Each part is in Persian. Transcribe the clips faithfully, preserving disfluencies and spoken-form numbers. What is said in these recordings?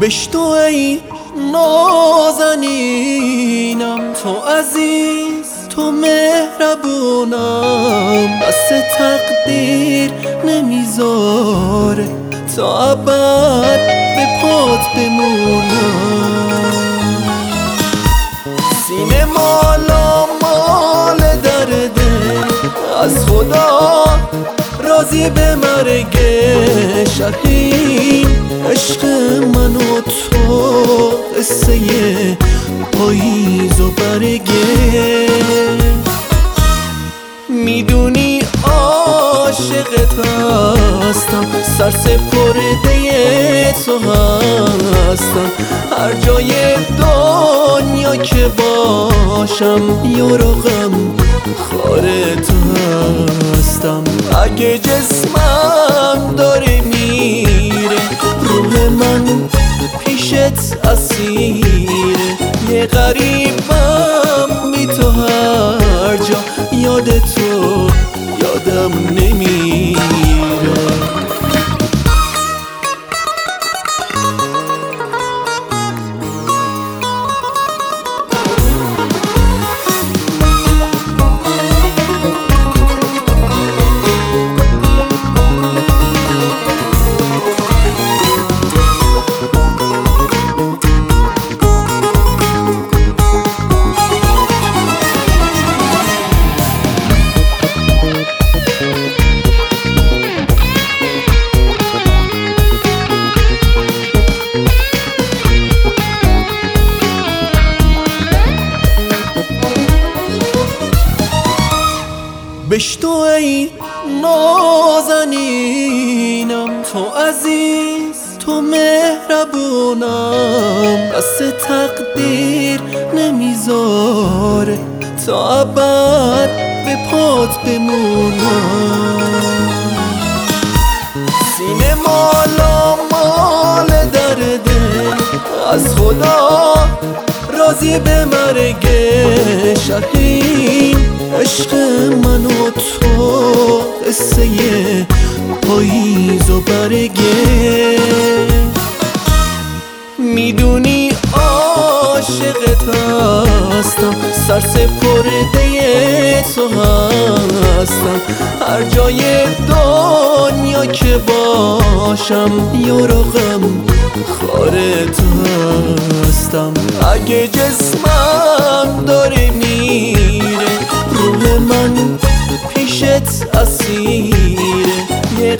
بشتو ای نازنینم، تو عزیز تو مهربونم، دست تقدیر نمیذاره تا ابد به پات بمونم. سینه مالا مال درده، از خدا راضی به مرگ شهین عشق من و تو، قصه پاییز و برگه. میدونی عاشقت هستم، سرسپرده تو هستم، هر جای دنیا که باشم یارو غم خار تو هستم. اگه جسمم داره میره، روح من پیشت اسیره، یه غریبم بی تو هر جا، یاد تو یادم نمیره. بشتو ای نازنینم، تو عزیز تو مهربونم، دست تقدیر نمیذاره تا ابد به پات بمونم. سینه مالا مال درده، از خدا راضی به مرگ شهین عشق من و تو، قصه پاییز و برگه. میدونی عاشقت هستم، سرسپرده تو هستم، هر جای دنیا که باشم یارو غم خار تو هستم. اگه جسمم داره میره، روح من پیشت اسیره، یه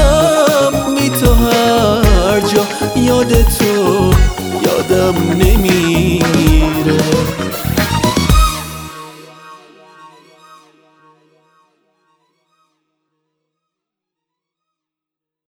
غریبم بی تو هر جا، یاد تو یادم نمیره.